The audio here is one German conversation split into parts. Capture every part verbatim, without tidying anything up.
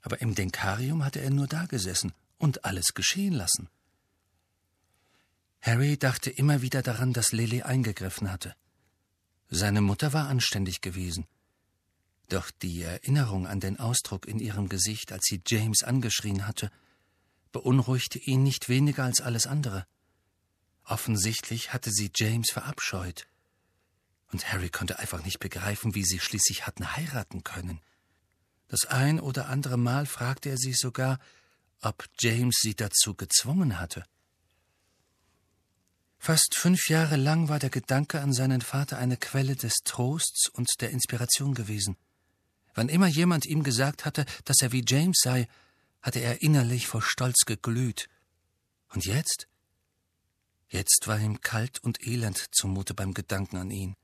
Aber im Denkarium hatte er nur dagesessen und alles geschehen lassen. Harry dachte immer wieder daran, dass Lily eingegriffen hatte. Seine Mutter war anständig gewesen. Doch die Erinnerung an den Ausdruck in ihrem Gesicht, als sie James angeschrien hatte, beunruhigte ihn nicht weniger als alles andere. Offensichtlich hatte sie James verabscheut. Und Harry konnte einfach nicht begreifen, wie sie schließlich hatten heiraten können. Das ein oder andere Mal fragte er sich sogar, ob James sie dazu gezwungen hatte. Fast fünf Jahre lang war der Gedanke an seinen Vater eine Quelle des Trosts und der Inspiration gewesen. Wann immer jemand ihm gesagt hatte, dass er wie James sei, hatte er innerlich vor Stolz geglüht. Und jetzt? Jetzt war ihm kalt und elend zumute beim Gedanken an ihn.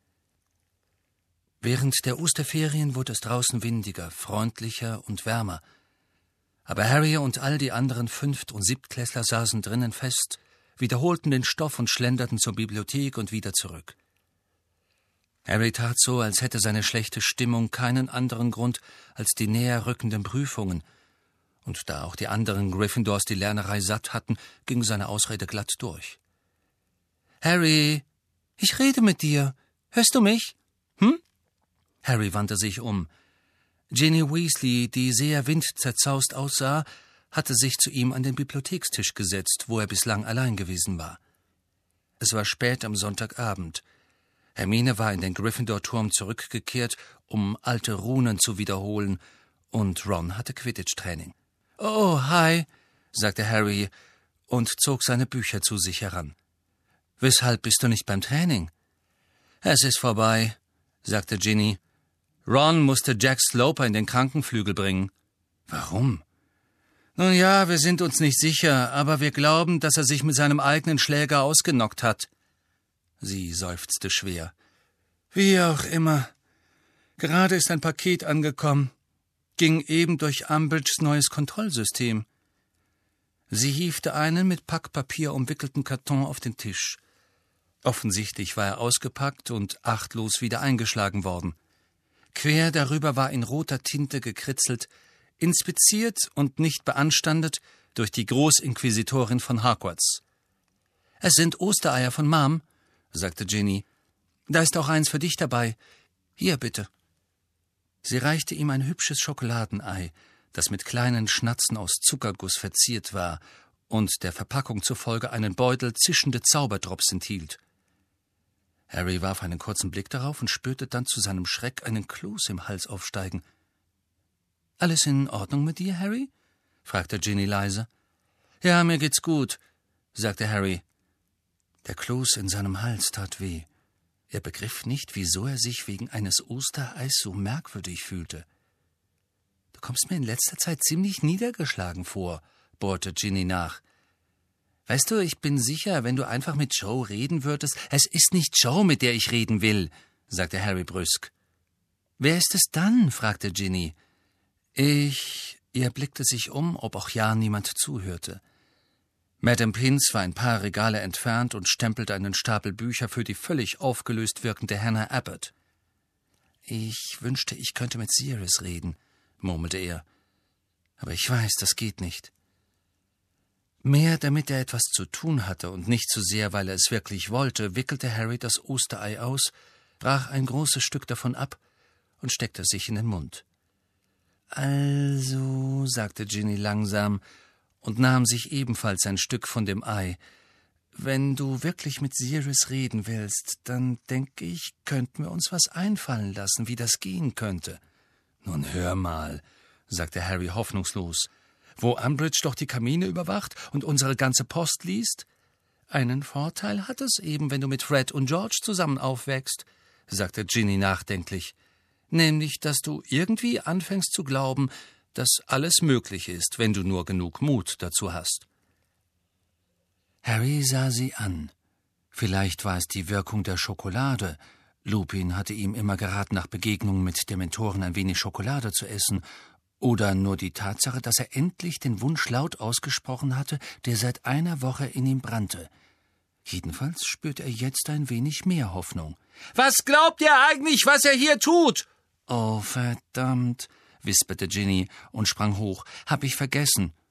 Während der Osterferien wurde es draußen windiger, freundlicher und wärmer. Aber Harry und all die anderen Fünft- und Siebtklässler saßen drinnen fest, wiederholten den Stoff und schlenderten zur Bibliothek und wieder zurück. Harry tat so, als hätte seine schlechte Stimmung keinen anderen Grund als die näher rückenden Prüfungen, und da auch die anderen Gryffindors die Lernerei satt hatten, ging seine Ausrede glatt durch. »Harry, ich rede mit dir. Hörst du mich? Hm?« Harry wandte sich um. Ginny Weasley, die sehr windzerzaust aussah, hatte sich zu ihm an den Bibliothekstisch gesetzt, wo er bislang allein gewesen war. Es war spät am Sonntagabend. Hermine war in den Gryffindor-Turm zurückgekehrt, um alte Runen zu wiederholen, und Ron hatte Quidditch-Training. »Oh, hi«, sagte Harry und zog seine Bücher zu sich heran. »Weshalb bist du nicht beim Training?« »Es ist vorbei«, sagte Ginny. »Ron musste Jack Sloper in den Krankenflügel bringen.« »Warum?« »Nun ja, wir sind uns nicht sicher, aber wir glauben, dass er sich mit seinem eigenen Schläger ausgenockt hat.« Sie seufzte schwer. »Wie auch immer. Gerade ist ein Paket angekommen. Ging eben durch Umbridges neues Kontrollsystem.« Sie hiefte einen mit Packpapier umwickelten Karton auf den Tisch. Offensichtlich war er ausgepackt und achtlos wieder eingeschlagen worden. Quer darüber war in roter Tinte gekritzelt, inspiziert und nicht beanstandet durch die Großinquisitorin von Hogwarts. »Es sind Ostereier von Mom«, sagte Ginny. »Da ist auch eins für dich dabei. Hier, bitte.« Sie reichte ihm ein hübsches Schokoladenei, das mit kleinen Schnatzen aus Zuckerguss verziert war und der Verpackung zufolge einen Beutel zischende Zauberdrops enthielt. Harry warf einen kurzen Blick darauf und spürte dann zu seinem Schreck einen Kloß im Hals aufsteigen. »Alles in Ordnung mit dir, Harry?« fragte Ginny leise. »Ja, mir geht's gut«, sagte Harry. Der Kloß in seinem Hals tat weh. Er begriff nicht, wieso er sich wegen eines Ostereis so merkwürdig fühlte. »Du kommst mir in letzter Zeit ziemlich niedergeschlagen vor«, bohrte Ginny nach. »Weißt du, ich bin sicher, wenn du einfach mit Joe reden würdest...« »Es ist nicht Joe, mit der ich reden will«, sagte Harry brüsk. »Wer ist es dann?« fragte Ginny. »Ich...« Er blickte sich um, ob auch ja niemand zuhörte. Madame Pince war ein paar Regale entfernt und stempelte einen Stapel Bücher für die völlig aufgelöst wirkende Hannah Abbott. »Ich wünschte, ich könnte mit Sirius reden«, murmelte er. »Aber ich weiß, das geht nicht.« Mehr damit er etwas zu tun hatte und nicht so sehr, weil er es wirklich wollte, wickelte Harry das Osterei aus, brach ein großes Stück davon ab und steckte es sich in den Mund. »Also«, sagte Ginny langsam und nahm sich ebenfalls ein Stück von dem Ei, »wenn du wirklich mit Sirius reden willst, dann denke ich, könnten wir uns was einfallen lassen, wie das gehen könnte.« »Nun hör mal«, sagte Harry hoffnungslos, »wo Umbridge doch die Kamine überwacht und unsere ganze Post liest?« »Einen Vorteil hat es eben, wenn du mit Fred und George zusammen aufwächst«, sagte Ginny nachdenklich, »nämlich, dass du irgendwie anfängst zu glauben, dass alles möglich ist, wenn du nur genug Mut dazu hast.« Harry sah sie an. Vielleicht war es die Wirkung der Schokolade. Lupin hatte ihm immer geraten, nach Begegnungen mit Dementoren ein wenig Schokolade zu essen, oder nur die Tatsache, dass er endlich den Wunsch laut ausgesprochen hatte, der seit einer Woche in ihm brannte. Jedenfalls spürte er jetzt ein wenig mehr Hoffnung. »Was glaubt ihr eigentlich, was er hier tut?« »Oh, verdammt«, wisperte Ginny und sprang hoch. »Hab ich vergessen«,